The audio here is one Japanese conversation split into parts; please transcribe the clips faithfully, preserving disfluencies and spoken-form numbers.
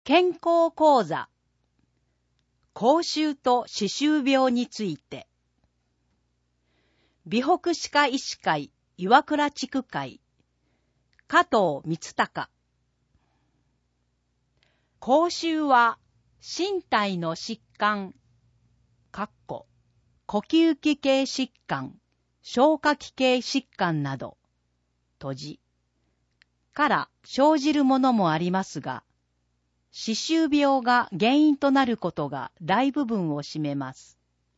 健康講座、口臭と歯周病について。美北歯科医師会岩倉地区会加藤光隆。口臭は身体の疾患、かっこ呼吸器系疾患、消化器系疾患など、閉じから生じるものもありますが、歯周病が原因となることが大部分を占めます。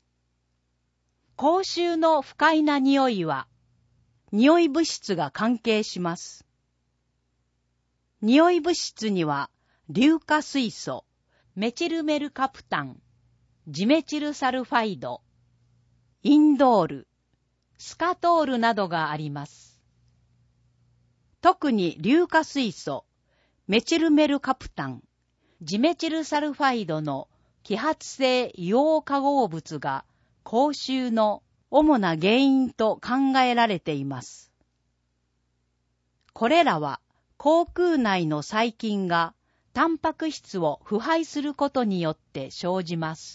口臭の不快な匂いは、匂い物質が関係します。匂い物質には、硫化水素、メチルメルカプタン、ジメチルサルファイド、インドール、スカトールなどがあります。特に硫化水素、メチルメルカプタン、ジメチルサルファイドの揮発性硫黄化合物が口臭の主な原因と考えられています。これらは口腔内の細菌がタンパク質を腐敗することによって生じます。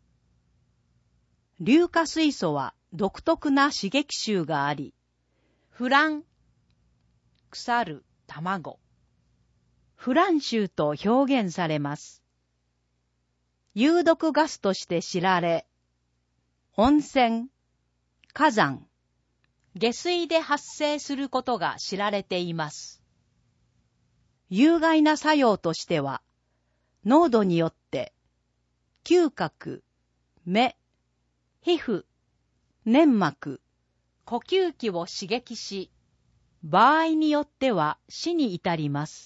硫化水素は独特な刺激臭があり、フラン、腐る、卵、フラン臭と表現されます。有毒ガスとして知られ、温泉、火山、下水で発生することが知られています。有害な作用としては、濃度によって、嗅覚、目、皮膚、粘膜、呼吸器を刺激し、場合によっては死に至ります。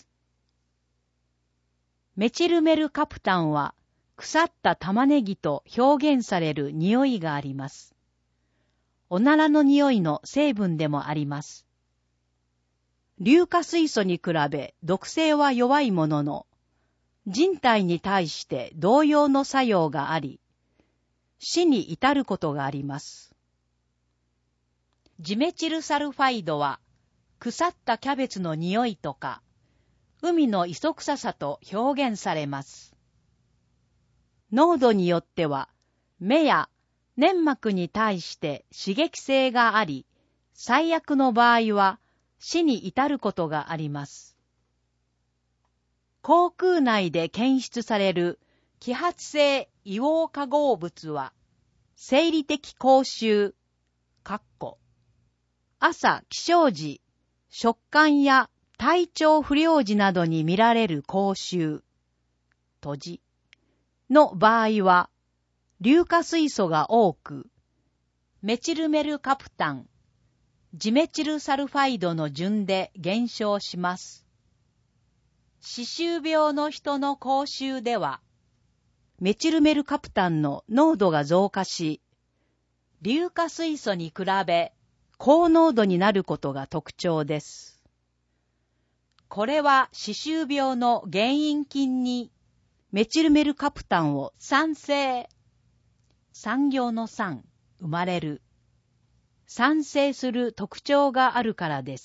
メチルメルカプタンは腐った玉ねぎと表現される匂いがあります。おならの匂いの成分でもあります。硫化水素に比べ毒性は弱いものの、人体に対して同様の作用があり、死に至ることがあります。ジメチルサルファイドは腐ったキャベツの匂いとか、海の磯臭さと表現されます。濃度によっては、目や粘膜に対して刺激性があり、最悪の場合は死に至ることがあります。口腔内で検出される揮発性硫黄化合物は、生理的口臭、かっこ朝起床時、食感や体調不良時などに見られる口臭、閉じの場合は、硫化水素が多く、メチルメルカプタン、ジメチルサルファイドの順で減少します。歯周病の人の口臭では、メチルメルカプタンの濃度が増加し、硫化水素に比べ高濃度になることが特徴です。これは歯周病の原因菌にメチルメルカプタンを産生、産業の産、生まれる、産生する特徴があるからです。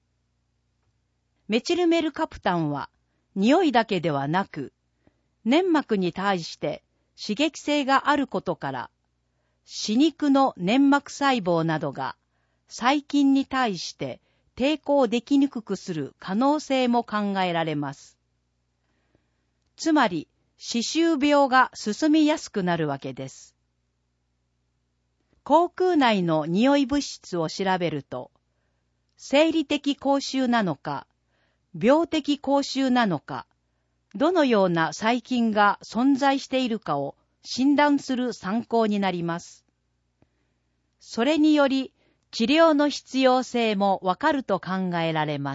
メチルメルカプタンは匂いだけではなく、粘膜に対して刺激性があることから、歯肉の粘膜細胞などが細菌に対して抵抗できにくくする可能性も考えられます。つまり、歯周病が進みやすくなるわけです。口腔内の匂い物質を調べると、生理的口臭なのか、病的口臭なのか、どのような細菌が存在しているかを診断する参考になります。それにより、治療の必要性もわかると考えられます。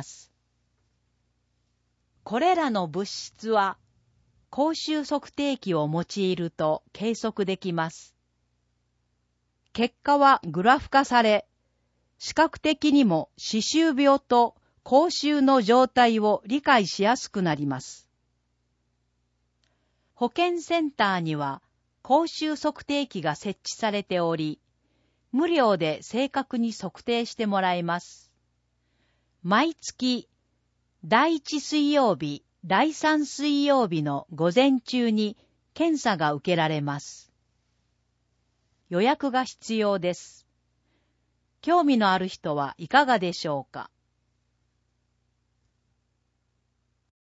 これらの物質は、口臭測定器を用いると計測できます。結果はグラフ化され、視覚的にも歯周病と口臭の状態を理解しやすくなります。保健センターには口臭測定器が設置されており、無料で正確に測定してもらえます。毎月、だいいち水曜日、 だいさん水曜日の午前中に検査が受けられます。予約が必要です。興味のある人はいかがでしょうか。